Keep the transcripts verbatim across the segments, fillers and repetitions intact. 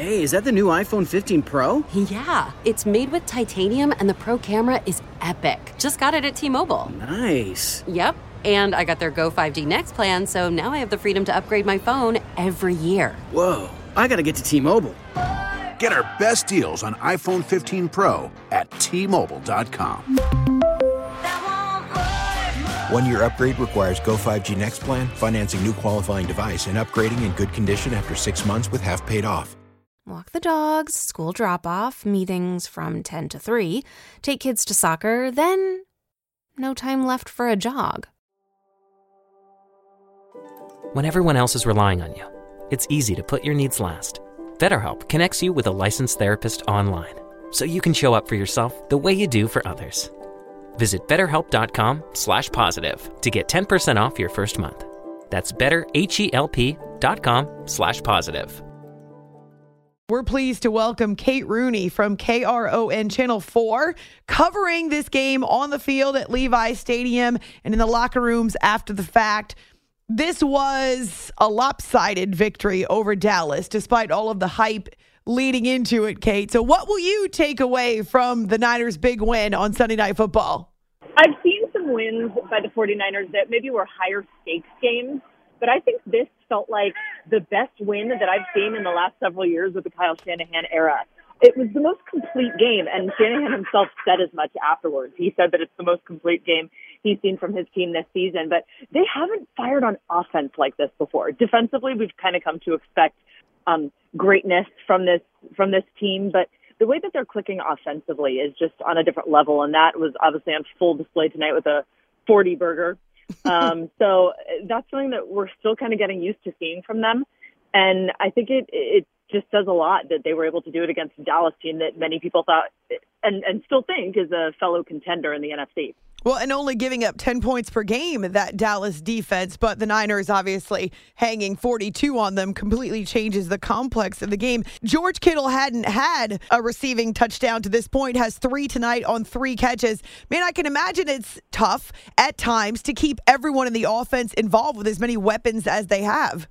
Hey, is that the new iPhone fifteen Pro? Yeah, it's made with titanium and the Pro camera is epic. Just got it at T-Mobile. Nice. Yep, and I got their Go five G Next plan, so now I have the freedom to upgrade my phone every year. Whoa, I gotta get to T-Mobile. Get our best deals on iPhone fifteen Pro at T Mobile dot com. One-year upgrade requires Go five G Next plan, financing new qualifying device, and upgrading in good condition after six months with half paid off. Walk the dogs, school drop-off, meetings from ten to three, take kids to soccer, then no time left for a jog. When everyone else is relying on you, it's easy to put your needs last. BetterHelp connects you with a licensed therapist online, so you can show up for yourself the way you do for others. Visit betterhelp.com slash positive to get ten percent off your first month. That's betterhelp.com slash positive. We're pleased to welcome Kate Rooney from K R O N Channel four, covering this game on the field at Levi Stadium and in the locker rooms after the fact. This was a lopsided victory over Dallas, despite all of the hype leading into it, Kate. So what will you take away from the Niners' big win on Sunday Night Football? I've seen some wins by the 49ers that maybe were higher stakes games, but I think this felt like the best win that I've seen in the last several years with the Kyle Shanahan era. It was the most complete game, and Shanahan himself said as much afterwards. He said that it's the most complete game he's seen from his team this season, but they haven't fired on offense like this before. Defensively, we've kind of come to expect um, greatness from this from this team, but the way that they're clicking offensively is just on a different level, and that was obviously on full display tonight with a forty burger. Um, so that's something that we're still kind of getting used to seeing from them, and I think it it just says a lot that they were able to do it against a Dallas team that many people thought and, and still think is a fellow contender in the N F C. Well, and only giving up ten points per game, that Dallas defense, but the Niners obviously hanging forty-two on them completely changes the complex of the game. George Kittle hadn't had a receiving touchdown to this point, has three tonight on three catches. Man, I can imagine it's tough at times to keep everyone in the offense involved with as many weapons as they have.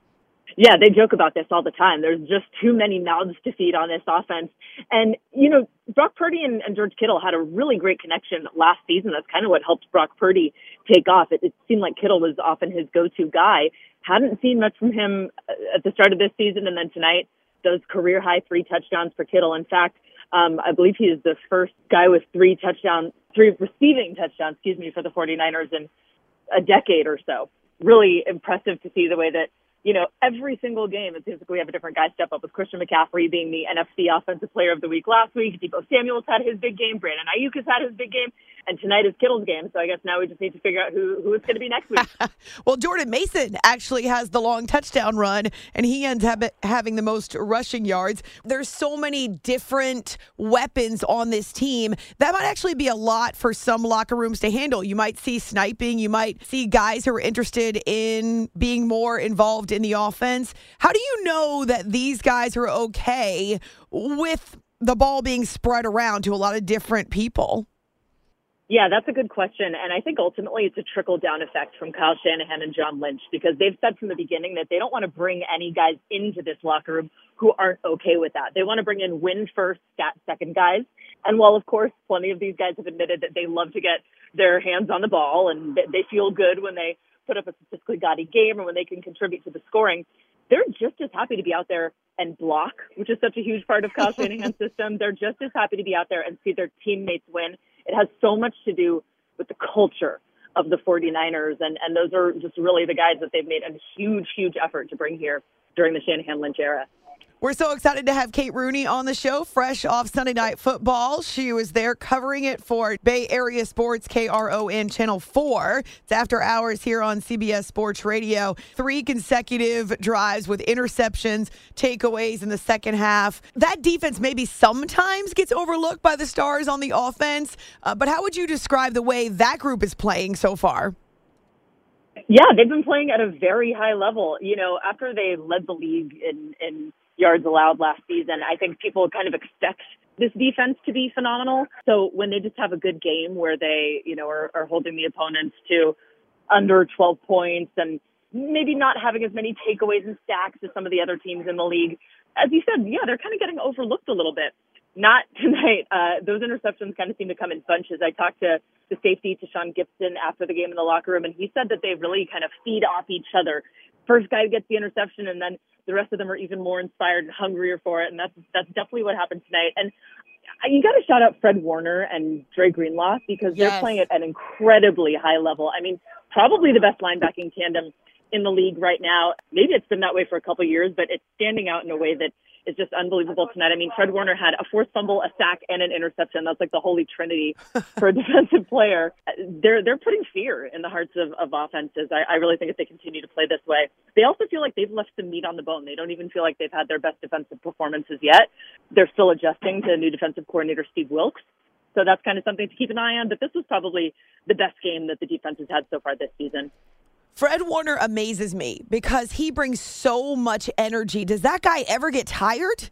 Yeah, they joke about this all the time. There's just too many mouths to feed on this offense. And, you know, Brock Purdy and, and George Kittle had a really great connection last season. That's kind of what helped Brock Purdy take off. It, it seemed like Kittle was often his go-to guy. Hadn't seen much from him at the start of this season. And then tonight, those career-high three touchdowns for Kittle. In fact, um, I believe he is the first guy with three touchdowns, three receiving touchdowns, excuse me, for the 49ers in a decade or so. Really impressive to see the way that, you know, every single game, it seems like we have a different guy step up, with Christian McCaffrey being the N F C Offensive Player of the Week last week. Deebo Samuel's had his big game. Brandon Ayuk has had his big game. And tonight is Kittle's game. So I guess now we just need to figure out who, who it's going to be next week. Well, Jordan Mason actually has the long touchdown run, and he ends up having the most rushing yards. There's so many different weapons on this team. That might actually be a lot for some locker rooms to handle. You might see sniping. You might see guys who are interested in being more involved in the offense. How do you know that these guys are okay with the ball being spread around to a lot of different people? Yeah, that's a good question. And I think ultimately it's a trickle-down effect from Kyle Shanahan and John Lynch, because they've said from the beginning that they don't want to bring any guys into this locker room who aren't okay with that. They want to bring in win-first, stat-second guys. And while, of course, plenty of these guys have admitted that they love to get their hands on the ball and they feel good when they put up a statistically gaudy game or when they can contribute to the scoring, they're just as happy to be out there and block, which is such a huge part of Kyle Shanahan's system. They're just as happy to be out there and see their teammates win. It has so much to do with the culture of the 49ers, and, and those are just really the guys that they've made a huge, huge effort to bring here during the Shanahan-Lynch era. We're so excited to have Kate Rooney on the show, fresh off Sunday Night Football. She was there covering it for Bay Area Sports, K R O N Channel four. It's after hours here on C B S Sports Radio. Three consecutive drives with interceptions, takeaways in the second half. That defense maybe sometimes gets overlooked by the stars on the offense, uh, but how would you describe the way that group is playing so far? Yeah, they've been playing at a very high level. You know, after they led the league in, in yards allowed last season, I think people kind of expect this defense to be phenomenal. So when they just have a good game where they, you know, are, are holding the opponents to under twelve points and maybe not having as many takeaways and sacks as some of the other teams in the league, as you said, yeah, they're kind of getting overlooked a little bit. Not tonight. Uh, those interceptions kind of seem to come in bunches. I talked to the safety, to Sean Gibson, after the game in the locker room, and he said that they really kind of feed off each other. First guy gets the interception, and then the rest of them are even more inspired and hungrier for it, and that's that's definitely what happened tonight. And you got to shout out Fred Warner and Dre Greenlaw, because Yes. they're playing at an incredibly high level. I mean, probably the best linebacking tandem in the league right now. Maybe it's been that way for a couple of years, but it's standing out in a way that is just unbelievable tonight. I mean, Fred Warner had a forced fumble, a sack, and an interception. That's like the holy trinity for a defensive player. They're they're putting fear in the hearts of, of offenses. I, I really think if they continue to play this way. They also feel like they've left some meat on the bone. They don't even feel like they've had their best defensive performances yet. They're still adjusting to new defensive coordinator Steve Wilks. So that's kind of something to keep an eye on. But this was probably the best game that the defense has had so far this season. Fred Warner amazes me because he brings so much energy. Does that guy ever get tired?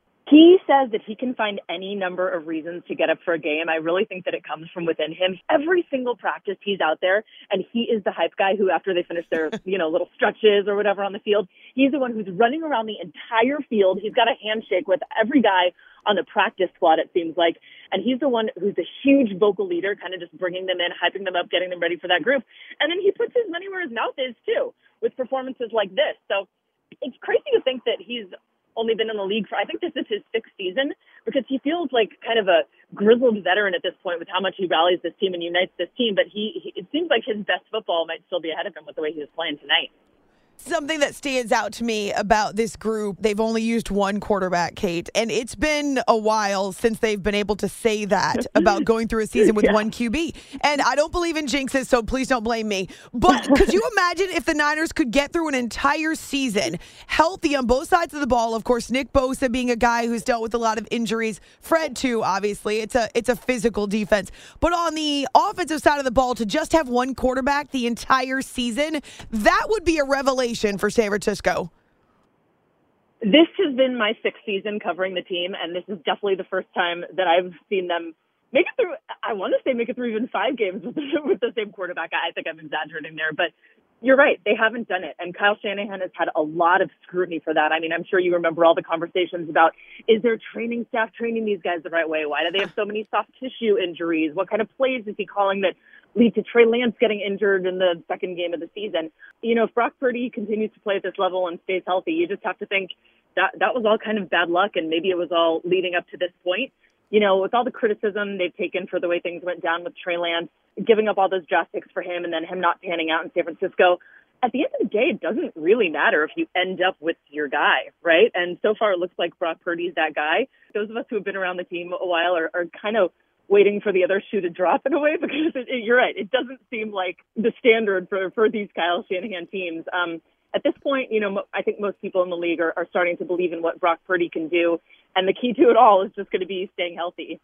He says that he can find any number of reasons to get up for a game. I really think that it comes from within him. Every single practice he's out there, and he is the hype guy who, after they finish their, you know, little stretches or whatever on the field, he's the one who's running around the entire field. He's got a handshake with every guy on the practice squad, it seems like. And he's the one who's a huge vocal leader, kind of just bringing them in, hyping them up, getting them ready for that group. And then he puts his money where his mouth is, too, with performances like this. So it's crazy to think that he's only been in the league for, I think this is his sixth season, because he feels like kind of a grizzled veteran at this point with how much he rallies this team and unites this team. But he, he it seems like his best football might still be ahead of him with the way he was playing tonight. Something that stands out to me about this group, they've only used one quarterback, Kate, and it's been a while since they've been able to say that about going through a season with Yeah. one Q B. And I don't believe in jinxes, so please don't blame me. But could you imagine if the Niners could get through an entire season healthy on both sides of the ball? Of course, Nick Bosa being a guy who's dealt with a lot of injuries. Fred, too, obviously. It's a, it's a physical defense. But on the offensive side of the ball, to just have one quarterback the entire season, that would be a revelation for San Francisco. This has been my sixth season covering the team, and this is definitely the first time that I've seen them make it through. I want to say make it through even five games with the, with the same quarterback. I think I'm exaggerating there, but you're right. They haven't done it, and Kyle Shanahan has had a lot of scrutiny for that. I mean, I'm sure you remember all the conversations about, is their training staff training these guys the right way? Why do they have so many soft tissue injuries? What kind of plays is he calling that lead to Trey Lance getting injured in the second game of the season? You know, if Brock Purdy continues to play at this level and stays healthy, you just have to think that that was all kind of bad luck, and maybe it was all leading up to this point. You know, with all the criticism they've taken for the way things went down with Trey Lance, giving up all those draft picks for him and then him not panning out in San Francisco, at the end of the day, it doesn't really matter if you end up with your guy, right? And so far, it looks like Brock Purdy's that guy. Those of us who have been around the team a while are, are kind of waiting for the other shoe to drop in a way, because it, it, you're right. It doesn't seem like the standard for, for these Kyle Shanahan teams. Um, at this point, you know, mo- I think most people in the league are, are starting to believe in what Brock Purdy can do. And the key to it all is just going to be staying healthy.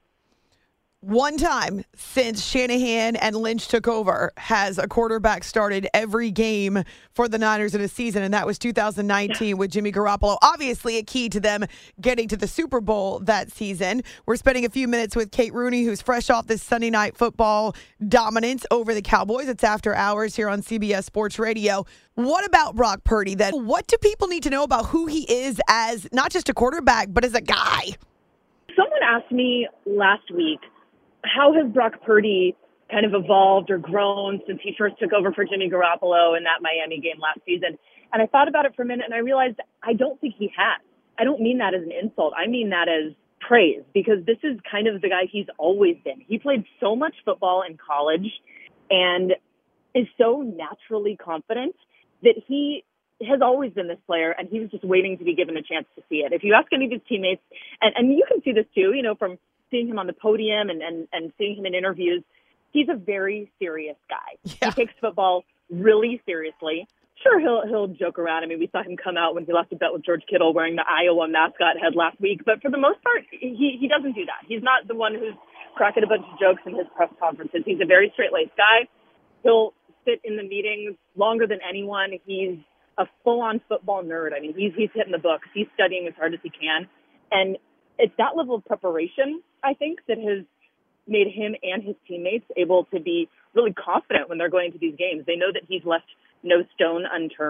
One time since Shanahan and Lynch took over has a quarterback started every game for the Niners in a season, and that was two thousand nineteen with Jimmy Garoppolo. Obviously a key to them getting to the Super Bowl that season. We're spending a few minutes with Kate Rooney, who's fresh off this Sunday Night Football dominance over the Cowboys. It's After Hours here on C B S Sports Radio. What about Brock Purdy then? What do people need to know about who he is as not just a quarterback, but as a guy? Someone asked me last week, how has Brock Purdy kind of evolved or grown since he first took over for Jimmy Garoppolo in that Miami game last season? And I thought about it for a minute, and I realized I don't think he has. I don't mean that as an insult. I mean that as praise, because this is kind of the guy he's always been. He played so much football in college and is so naturally confident that he has always been this player, and he was just waiting to be given a chance to see it. If you ask any of his teammates, and, and you can see this too, you know, from seeing him on the podium and, and, and seeing him in interviews, he's a very serious guy. Yeah. He takes football really seriously. Sure, he'll he'll joke around. I mean, we saw him come out when he left a bet with George Kittle wearing the Iowa mascot head last week. But for the most part, he, he doesn't do that. He's not the one who's cracking a bunch of jokes in his press conferences. He's a very straight-laced guy. He'll sit in the meetings longer than anyone. He's a full-on football nerd. I mean, he's he's hitting the books. He's studying as hard as he can. And it's that level of preparation, I think, that has made him and his teammates able to be really confident when they're going to these games. They know that he's left no stone unturned.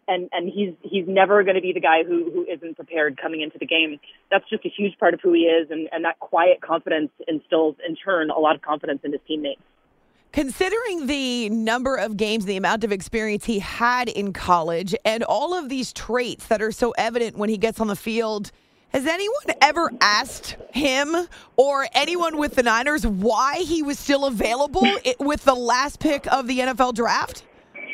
And and he's he's never going to be the guy who, who isn't prepared coming into the game. That's just a huge part of who he is, and, and that quiet confidence instills, in turn, a lot of confidence in his teammates. Considering the number of games, the amount of experience he had in college, and all of these traits that are so evident when he gets on the field, has anyone ever asked him or anyone with the Niners why he was still available with the last pick of the N F L draft?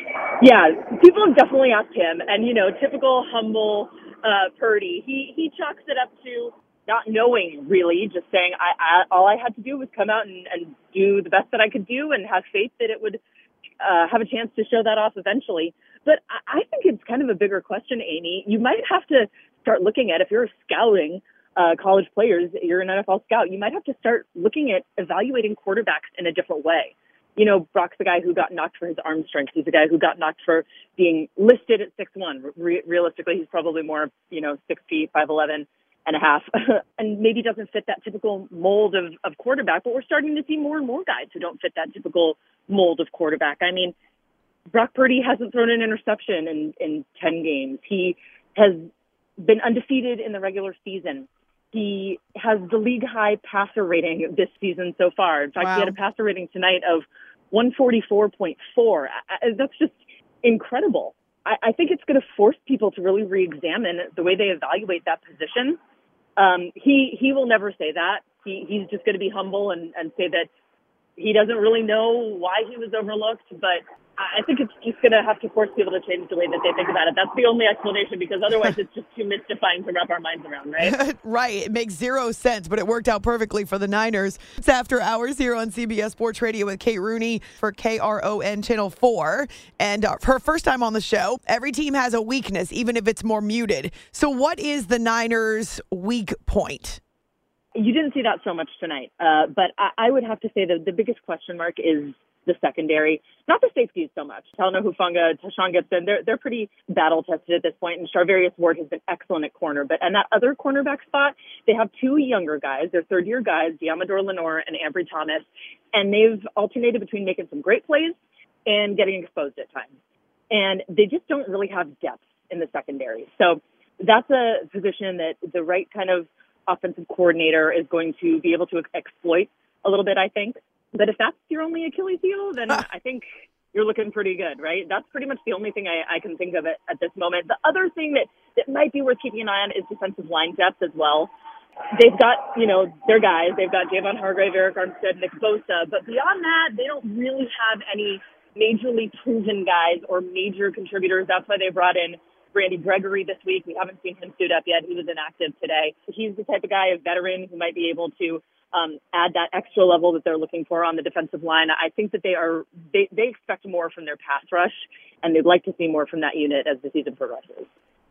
Yeah, people have definitely asked him, and, you know, typical humble uh, Purdy, he, he chalks it up to not knowing, really, just saying I, I all I had to do was come out and, and do the best that I could do and have faith that it would uh, have a chance to show that off eventually. But I, I think it's kind of a bigger question, Amy. You might have to start looking at, if you're scouting uh, college players, you're an N F L scout, you might have to start looking at evaluating quarterbacks in a different way. You know, Brock's the guy who got knocked for his arm strength. He's the guy who got knocked for being listed at six one. Re- realistically, he's probably more, you know, six feet, five eleven and a half, and maybe doesn't fit that typical mold of, of quarterback. But we're starting to see more and more guys who don't fit that typical mold of quarterback. I mean, Brock Purdy hasn't thrown an interception in, in ten games. He has been undefeated in the regular season. He has the league-high passer rating this season so far. In fact, wow. He had a passer rating tonight of one forty-four point four. That's just incredible. I, I think it's going to force people to really re-examine the way they evaluate that position. Um, he he will never say that. He He's just going to be humble and, and say that he doesn't really know why he was overlooked, but I think it's just going to have to force people to change the way that they think about it. That's the only explanation, because otherwise it's just too mystifying to wrap our minds around, right? Right. It makes zero sense, but it worked out perfectly for the Niners. It's After Hours here on C B S Sports Radio with Kate Rooney for K R O N Channel four. And uh, her first time on the show, every team has a weakness, even if it's more muted. So what is the Niners' weak point? You didn't see that so much tonight, uh, but I, I would have to say that the biggest question mark is the secondary, not the safeties so much. Talanoa Hufanga, Tashawn Gibson, they're they're pretty battle tested at this point, and Charvarius Ward has been excellent at corner. But and that other cornerback spot, they have two younger guys, they're third year guys, Diamador Lenore and Ambry Thomas, and they've alternated between making some great plays and getting exposed at times. And they just don't really have depth in the secondary. So that's a position that the right kind of offensive coordinator is going to be able to exploit a little bit, I think. But if that's your only Achilles heel, then I think you're looking pretty good, right? That's pretty much the only thing I, I can think of at, at this moment. The other thing that, that might be worth keeping an eye on is defensive line depth as well. They've got, you know, their guys. They've got Javon Hargrave, Eric Armstead, Nick Bosa. But beyond that, they don't really have any majorly proven guys or major contributors. That's why they brought in Randy Gregory this week. We haven't seen him suit up yet. He was inactive today. He's the type of guy, a veteran, who might be able to Um, add that extra level that they're looking for on the defensive line. I think that they are they, they expect more from their pass rush, and they'd like to see more from that unit as the season progresses.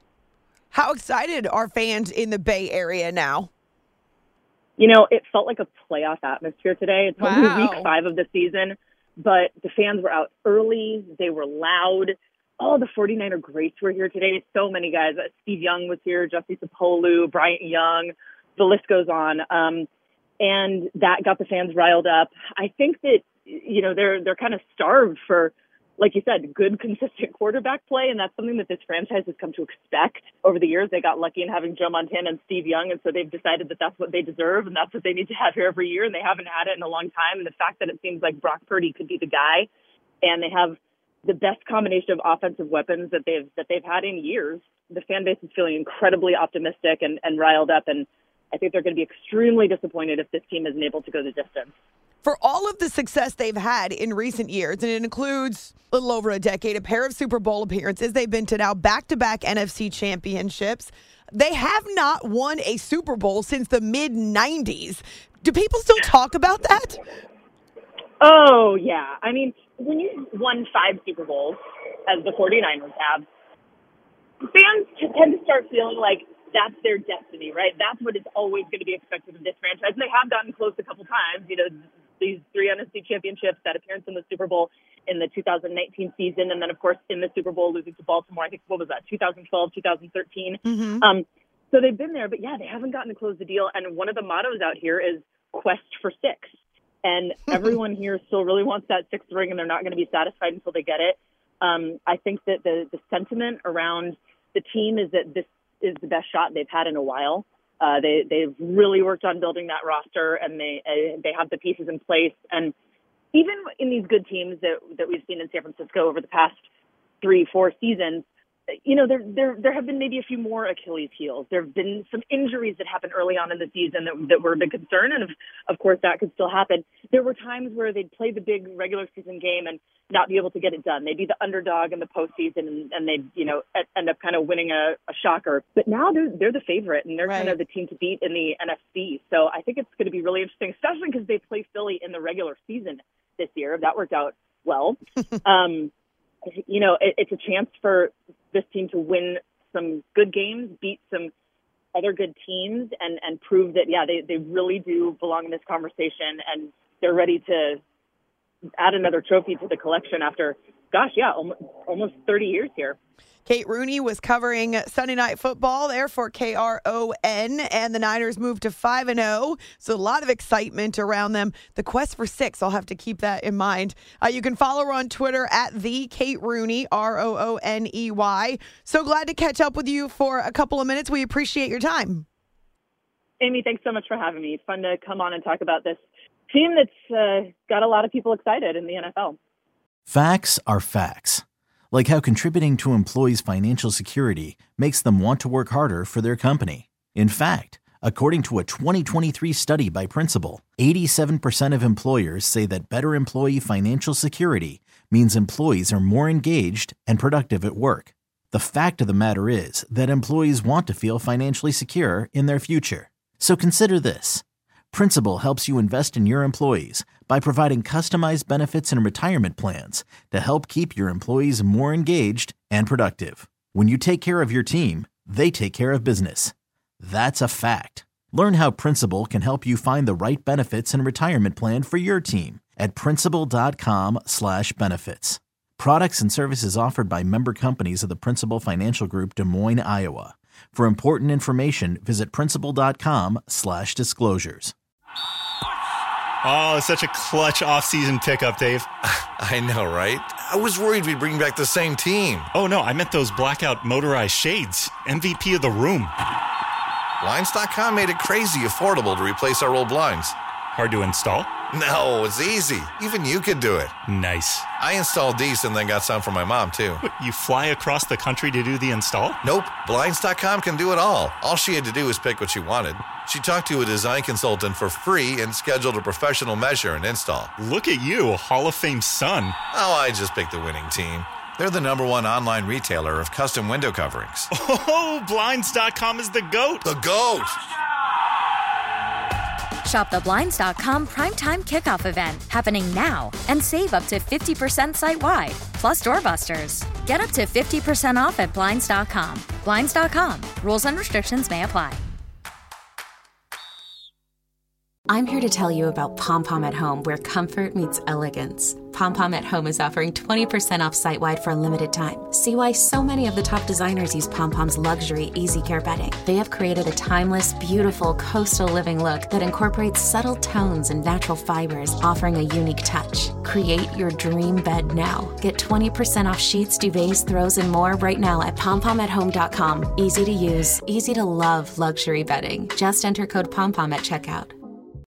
How excited are fans in the Bay Area now? You know, it felt like a playoff atmosphere today. It's only Wow. week five of the season, but the fans were out early. They were loud. All the 49er greats were here today. So many guys. Steve Young was here, Jesse Sapolu, Bryant Young. The list goes on. Um, And that got the fans riled up. I think that, you know, they're they're kind of starved for, like you said, good, consistent quarterback play. And that's something that this franchise has come to expect over the years. They got lucky in having Joe Montana and Steve Young. And so they've decided that that's what they deserve and that's what they need to have here every year. And they haven't had it in a long time. And the fact that it seems like Brock Purdy could be the guy, and they have the best combination of offensive weapons that they've that they've had in years, the fan base is feeling incredibly optimistic and, and riled up. And I think they're going to be extremely disappointed if this team isn't able to go the distance. For all of the success they've had in recent years, and it includes a little over a decade, a pair of Super Bowl appearances, they've been to now back-to-back N F C championships. They have not won a Super Bowl since the mid nineties. Do people still talk about that? Oh, yeah. I mean, when you won five Super Bowls, as the 49ers have, fans tend to start feeling like that's their destiny, right? That's what is always going to be expected of this franchise. And they have gotten close a couple times, you know, these three N F C championships, that appearance in the Super Bowl in the two thousand nineteen season, and then, of course, in the Super Bowl losing to Baltimore, I think, what was that, two thousand twelve, two thousand thirteen? Mm-hmm. Um, so they've been there, but yeah, they haven't gotten to close the deal. And one of the mottos out here is quest for six. And everyone here still really wants that sixth ring, and they're not going to be satisfied until they get it. Um, I think that the, the sentiment around the team is that this is the best shot they've had in a while. Uh, they, they've really worked on building that roster, and they uh, they have the pieces in place. And even in these good teams that that we've seen in San Francisco over the past three, four seasons, you know, there there there have been maybe a few more Achilles heels. There have been some injuries that happened early on in the season that, that were a big concern, and of, of course that could still happen. There were times where they'd play the big regular season game and not be able to get it done. They'd be the underdog in the postseason, and, and they'd, you know, end up kind of winning a, a shocker. But now they're they're the favorite, and they're right. kind of the team to beat in the N F C. So I think it's going to be really interesting, especially because they play Philly in the regular season this year. That worked out well. um, you know, it, it's a chance for this team to win some good games, beat some other good teams, and, and prove that, yeah, they, they really do belong in this conversation, and they're ready to add another trophy to the collection after, gosh, yeah, almost, almost thirty years here. Kate Rooney was covering Sunday Night Football there for K R O N, and the Niners moved to five and oh, so a lot of excitement around them. The quest for six, I'll have to keep that in mind. Uh, you can follow her on Twitter at the Kate Rooney, R O O N E Y. So glad to catch up with you for a couple of minutes. We appreciate your time. Amy, thanks so much for having me. It's fun to come on and talk about this team that's uh, got a lot of people excited in the N F L. Facts are facts. Like how contributing to employees' financial security makes them want to work harder for their company. In fact, according to a twenty twenty-three study by Principal, eighty-seven percent of employers say that better employee financial security means employees are more engaged and productive at work. The fact of the matter is that employees want to feel financially secure in their future. So consider this. Principal helps you invest in your employees by providing customized benefits and retirement plans to help keep your employees more engaged and productive. When you take care of your team, they take care of business. That's a fact. Learn how Principal can help you find the right benefits and retirement plan for your team at principal.com slash benefits. Products and services offered by member companies of the Principal Financial Group, Des Moines, Iowa. For important information, visit principal.com slash disclosures. Oh, such a clutch off-season pickup, Dave. I know, right? I was worried we'd bring back the same team. Oh, no, I meant those blackout motorized shades. M V P of the room. Blinds dot com made it crazy affordable to replace our old blinds. Hard to install? No, it's easy. Even you could do it. Nice. I installed these and then got some for my mom, too. What, you fly across the country to do the install? Nope. Blinds dot com can do it all. All she had to do was pick what she wanted. She talked to a design consultant for free and scheduled a professional measure and install. Look at you, a Hall of Fame son. Oh, I just picked the winning team. They're the number one online retailer of custom window coverings. Oh, Blinds dot com is the GOAT. The GOAT! Shop the Blinds dot com Primetime Kickoff event happening now and save up to fifty percent site-wide, plus doorbusters. Get up to fifty percent off at Blinds dot com. Blinds dot com. Rules and restrictions may apply. I'm here to tell you about Pom Pom at Home, where comfort meets elegance. Pom Pom at Home is offering twenty percent off site-wide for a limited time. See why so many of the top designers use Pom Pom's luxury Easy Care bedding. They have created a timeless, beautiful coastal living look that incorporates subtle tones and natural fibers, offering a unique touch. Create your dream bed now. Get twenty percent off sheets, duvets, throws, and more right now at pom pom at home dot com. Easy to use, easy to love luxury bedding. Just enter code POMPOM at checkout.